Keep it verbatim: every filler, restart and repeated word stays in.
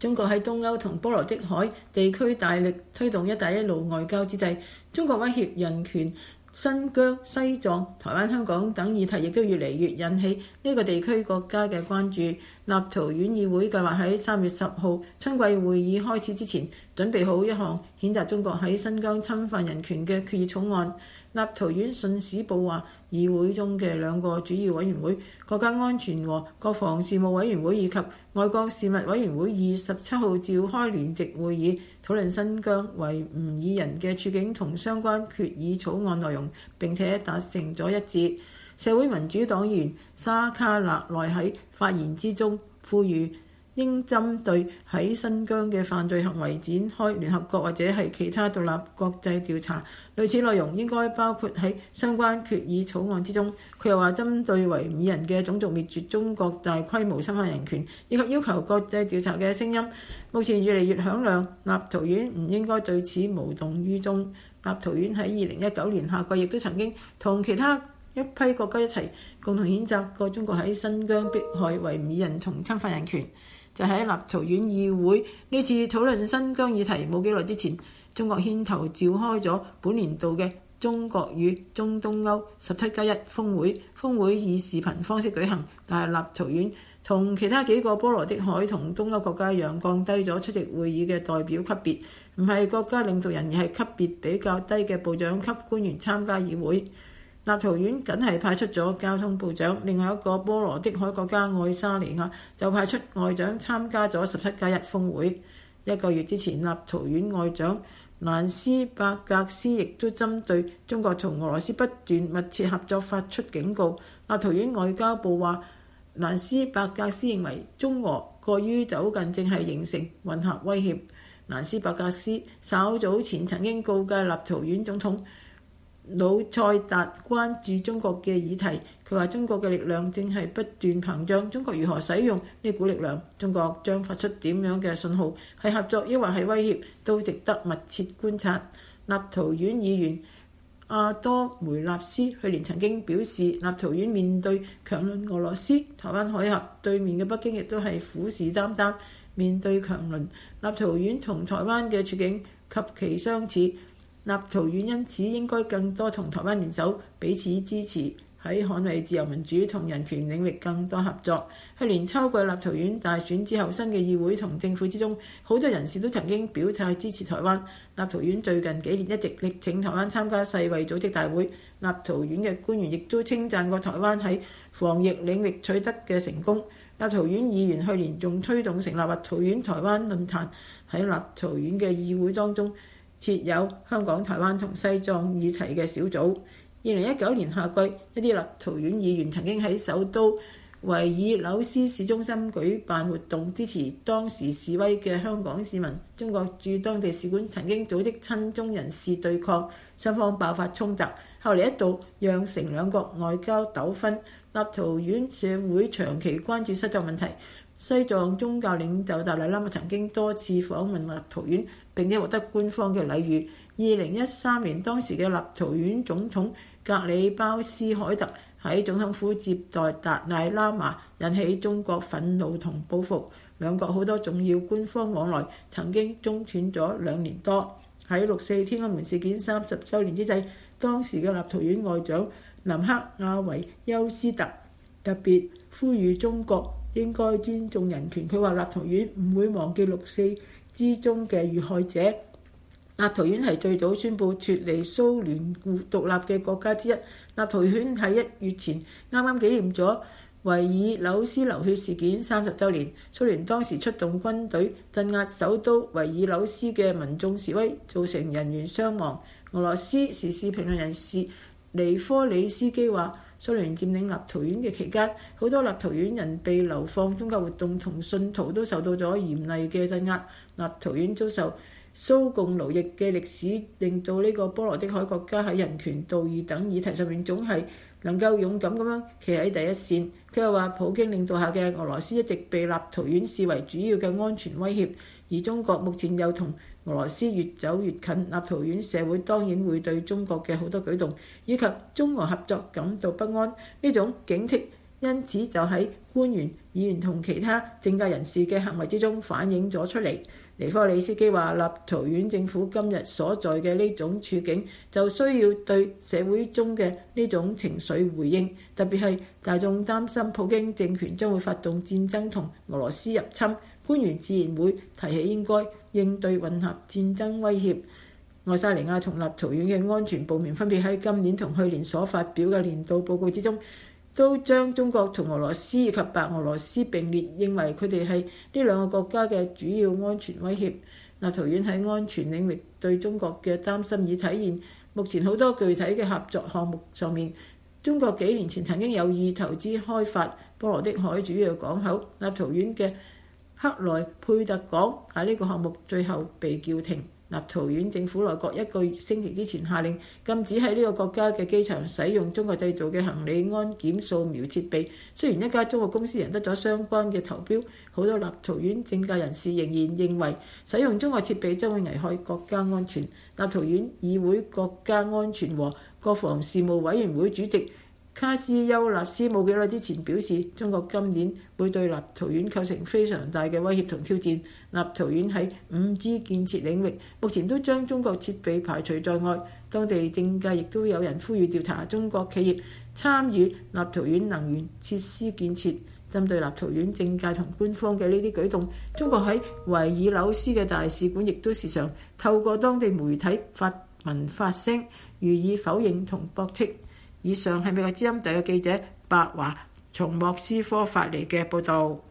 中國喺東歐同波羅的海地區大力推動一帶一路外交之際，中國威脅人權、新疆、西藏、台灣、香港等議題亦都越嚟越引起呢個地區國家嘅關注。立陶宛議會計劃喺三月十號春季會議開始之前，準備好一項譴責中國喺新疆侵犯人權嘅決議草案。立陶宛信使報話，議會中嘅兩個主要委員會國家安全和國防事務委員會以及外國事務委員會二十七號召開聯席會議，討論新疆維吾爾人嘅處境同相關決議草案內容，並且達成咗一致。社會民主黨議員沙卡納內喺發言之中呼籲應針對喺新疆嘅犯罪行為展開聯合國或者係其他獨立國際調查，類似內容應該包括喺相關決議草案之中。佢又話，針對維吾爾人嘅種族滅絕、中國大規模侵犯人權以及要求國際調查嘅聲音，目前越嚟越響亮。立陶宛唔應該對此無動於衷。立陶宛喺二零一九年夏季亦都曾經同其他一批國家一齊共同譴責過中國喺新疆迫害維吾爾人同侵犯人權。就喺立陶宛議會呢次討論新疆議題冇幾耐之前，中國牽頭召開咗本年度嘅中國與中東歐十七加一峰會。峰會以視頻方式舉行，但係立陶宛同其他幾個波羅的海同東歐國家一樣，降低咗出席會議嘅代表級別，唔係國家領導人，而係級別比較低嘅部長級官員參加議會。立陶宛僅係派出咗交通部長，另外一個波羅的海國家愛沙尼亞就派出外長參加咗十七加一峰會。一個月之前，立陶宛外長蘭斯伯格斯亦都針對中國同俄羅斯不斷密切合作發出警告。立陶宛外交部話，蘭斯伯格斯認為中俄過於走近正係形成混合威脅。蘭斯伯格斯稍早前曾經告誡立陶宛總統魯塞達關注中國嘅議題，佢話中國嘅力量正係不斷膨脹，中國如何使用呢股力量，中國將發出點樣嘅信號，係合作抑或係威脅，都值得密切觀察。立陶宛議員阿多梅納斯去年曾經表示，立陶宛面對強鄰俄羅斯，台灣海峽對面嘅北京亦都係虎視眈眈。面對強鄰，立陶宛同台灣嘅處境及其相似。立陶宛因此應該更多同台灣聯手，彼此支持，喺捍衛自由民主同人權領域更多合作。去年秋季立陶宛大選之後，新嘅議會同政府之中，好多人士都曾經表態支持台灣。立陶宛最近幾年一直力挺台灣參加世衛組織大會，立陶宛嘅官員亦都稱讚過台灣喺防疫領域取得嘅成功。立陶宛議員去年仲推動成立立陶宛台灣論壇，喺立陶宛嘅議會當中設有香港、台灣同西藏議題嘅小組。二零一九年夏季，一啲立陶宛議員曾經喺首都維爾紐斯市中心舉辦活動，支持當時示威嘅香港市民。中國駐當地使館曾經組織親中人士對抗，雙方爆發衝突，後嚟一度釀成兩國外交糾紛。立陶宛社會長期關注西藏問題。西藏宗教領袖達賴喇嘛曾經多次訪問立陶宛，並且獲得官方嘅禮遇。二零一三年，當時嘅立陶宛總統格里鮑斯凱特喺總統府接待達賴喇嘛，引起中國憤怒同報復。兩國好多重要官方往來曾經中斷咗兩年多。喺六四天安門事件三十週年之際，當時嘅立陶宛外長林克亞維休斯特特別呼籲中國應該尊重人權。佢話立陶宛唔會忘記六四之中嘅遇害者。立陶宛係最早宣布脫離蘇聯獨立嘅國家之一。立陶宛喺一月前啱啱紀念咗維爾紐斯流血事件三十週年。蘇聯當時出動軍隊鎮壓首都維爾紐斯嘅民眾示威，造成人員傷亡。俄羅斯時事評論人士尼科里斯基話，蘇聯佔領立陶宛嘅期間，好多立陶宛人被流放，宗教活動同信徒都受到咗嚴厲嘅鎮壓。立陶宛遭受蘇共奴役嘅歷史，令到呢個波羅的海國家喺人權、道義等議題上面總係能夠勇敢咁樣企喺第一線。佢又話，普京領導下嘅俄羅斯一直被立陶宛視為主要嘅安全威脅，而中國目前又同俄羅斯越走越近。立陶宛社會當然會對中國嘅好多舉動以及中俄合作感到不安。呢種警惕因此就喺官員、議員同其他政界人士嘅行為之中反映咗出嚟。尼科里斯基話：立陶宛政府今日所在嘅呢種處境，就需要對社會中嘅呢種情緒回應，特別係大眾擔心普京政權將會發動戰爭同俄羅斯入侵，官員自然會提起應該應對混合戰爭威脅。愛沙尼亞同立陶宛嘅安全部門分別喺今年同去年所發表嘅年度報告之中，都將中國同俄羅斯以及白俄羅斯並列，認為佢哋係呢兩個國家嘅主要安全威脅。立陶宛喺安全領域對中國嘅擔心已體現目前好多具體嘅合作項目上面。中國幾年前曾經有意投資開發波羅的海主要港口立陶宛嘅克萊佩特港，但呢個項目最後被叫停。立陶宛政府內閣一個星期之前下令禁止喺呢個國家嘅機場使用中國製造嘅行李安檢掃描設備。雖然一家中國公司贏得咗相關嘅投標，好多立陶宛政界人士仍然認為使用中國設備將會危害國家安全。立陶宛議會國家安全和國防事務委員會主席卡斯丘納斯冇幾耐之前表示，中國今年會對立陶宛構成非常大嘅威脅同挑戰。立陶宛喺五 G 建設領域目前都將中國設備排除在外，當地政界亦都有人呼籲調查中國企業參與立陶宛能源設施建設。針對立陶宛政界同官方嘅呢啲舉動，中國喺維爾紐斯嘅大使館亦都時常透過當地媒體發文發聲，予以否認同駁斥。以上係美國之音特約記者白華從莫斯科發嚟嘅報導。